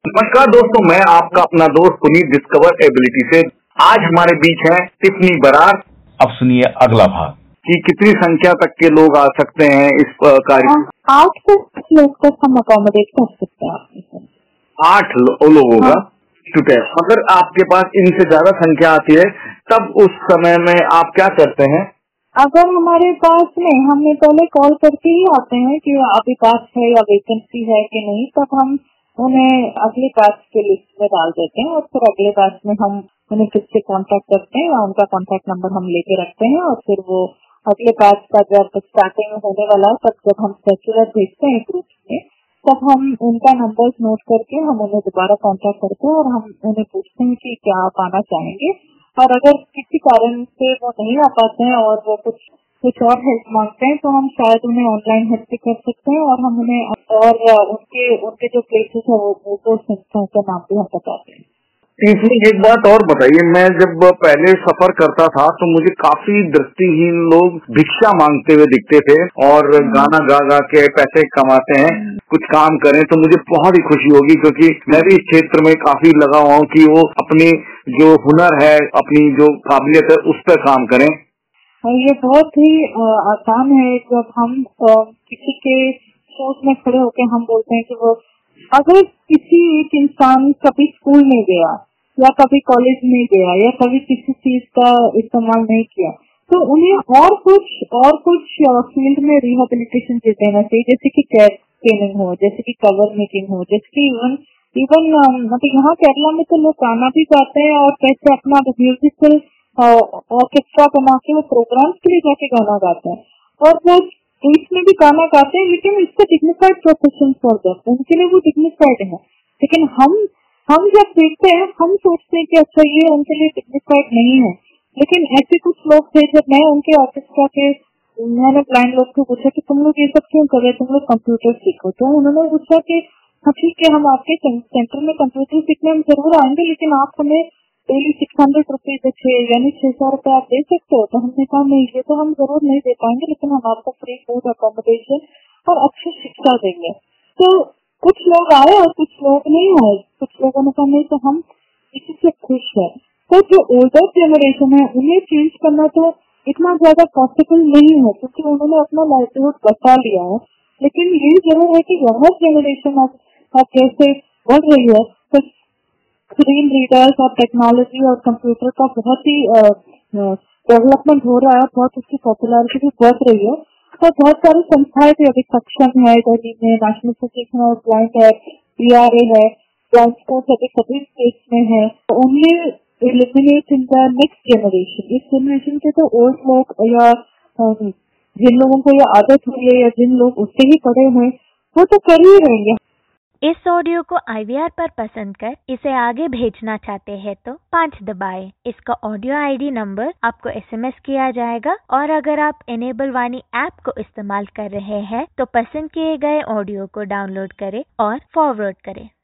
नमस्कार दोस्तों, मैं आपका अपना दोस्त पुनीत डिस्कवर एबिलिटी से। आज हमारे बीच हैं टिफनी बरार। अब सुनिए अगला भाग कि कितनी संख्या तक के लोग आ सकते हैं इस कार्य? 8 से 10 लोग तक हम अकोमोडेट कर सकते हैं। 8 लोगों का ठीक है। अगर आपके पास इनसे ज्यादा संख्या आती है तब उस समय में आप क्या करते हैं? अगर हमारे पास में हमें पहले कॉल करके ही आते हैं कि अभी पास है या वैकेंसी है कि नहीं, तब हम उन्हें अगले बैच के लिस्ट में डाल देते हैं और फिर अगले बैच में हम उन्हें फिर से कॉन्टेक्ट करते हैं या उनका कॉन्टेक्ट नंबर हम लेके रखते हैं और फिर वो अगले बैच का जब स्टार्टिंग होने वाला है तब जब हम सर्कुलर भेजते हैं ग्रुप में, तब हम उनका नंबर नोट करके हम उन्हें दोबारा कॉन्टेक्ट करते हैं और हम उन्हें पूछते हैं कि क्या आप आना चाहेंगे। और अगर किसी कारण से वो नहीं आ पाते हैं और वो कुछ और हेल्प मांगते हैं तो हम शायद उन्हें ऑनलाइन हेल्प भी कर सकते हैं और हम उन्हें और उनके जो प्लेसेस है वो संस्थाओं का नाम भी हम बताते हैं। इसमें एक बात और बताइए, मैं जब पहले सफर करता था तो मुझे काफी दृष्टिहीन लोग भिक्षा मांगते हुए दिखते थे और गाना गा गा के पैसे कमाते हैं। कुछ काम करें तो मुझे बहुत ही खुशी होगी, क्योंकि मैं भी इस क्षेत्र में काफी लगा हुआ हूँ कि वो अपनी जो हुनर है, अपनी जो काबिलियत है उस पर काम करें। ये बहुत ही आसान है। जब हम किसी के शूज में खड़े होकर हम बोलते हैं कि वो अगर किसी एक इंसान कभी स्कूल में गया या कभी कॉलेज में गया या कभी किसी चीज का इस्तेमाल नहीं किया तो उन्हें और कुछ फील्ड में रिहेबिलिटेशन देना चाहिए, जैसे कि कैट ट्रेनिंग हो, जैसे कि कवर मेकिंग हो, जैसे कि इवन मतलब यहाँ केरला में तो लोग गाना भी गाते हैं और कैसे अपना म्यूजिकल ऑर्केस्ट्रा बना के वो प्रोग्राम्स के लिए जाके गाना गाते हैं और वो इसमें भी गाना गाते हैं, लेकिन इसका डिग्निफाइड प्रोफेशन फॉर देम, उनके लिए वो डिग्निफाइड है। लेकिन हम जब देखते हैं हम सोचते हैं कि अच्छा ये उनके लिए डिग्निफाइड नहीं है। लेकिन ऐसे कुछ लोग थे, जब मैं उनके ऑर्केस्ट्रा के मैंने ब्लाइंड लोग को पूछा कि तुम लोग ये सब क्यों कर रहे, तुम लोग कंप्यूटर सीखो, तो उन्होंने पूछा कि हाँ ठीक है, हम आपके सेंटर में कंप्यूटर सीखने हम जरूर आएंगे, लेकिन आप हमें डेली 600 रुपीज यानी 6,000 रुपए आप दे सकते हो। तो हमने कहा नहीं, ये तो हम जरूर नहीं दे पाएंगे, लेकिन हम आपको फ्री फूड, अकोमोडेशन और अच्छी शिक्षा देंगे। तो कुछ लोग आए और कुछ लोग नहीं आए। कुछ लोगों ने कहा नहीं, तो हम इसी से खुश है। तो जो ओल्डर जनरेशन है उन्हें चेंज करना तो इतना ज्यादा पॉसिबल नहीं है, क्योंकि उन्होंने अपना लाइवलीहुड बचा लिया है। लेकिन ये जरूर है कि यंगर जनरेशन अब जैसे बढ़ रही है तो स्क्रीन रीडर्स और टेक्नोलॉजी और कंप्यूटर का बहुत ही डेवलपमेंट हो रहा है, बहुत उसकी पॉपुलैरिटी भी बढ़ रही है। तो बहुत सारी संस्थाएं भी अभी सक्षम है, दिल्ली में नेशनल एसोसिएशन ऑफ ब्लाइंड है, PRA है, ब्लाइंड स्पोर्ट्स अभी सभी स्टेट्स में है। Only eliminate in the next generation, इस जनरेशन के तो ओल्ड लोग या जिन लोगों को ये आदत हुई है या जिन लोग उससे ही पड़े हैं वो तो कर ही रहेंगे। इस ऑडियो को IVR पर पसंद कर इसे आगे भेजना चाहते हैं तो 5 दबाएं। इसका ऑडियो ID नंबर आपको SMS किया जाएगा और अगर आप इनेबल वाणी ऐप को इस्तेमाल कर रहे हैं तो पसंद किए गए ऑडियो को डाउनलोड करें और फॉरवर्ड करें।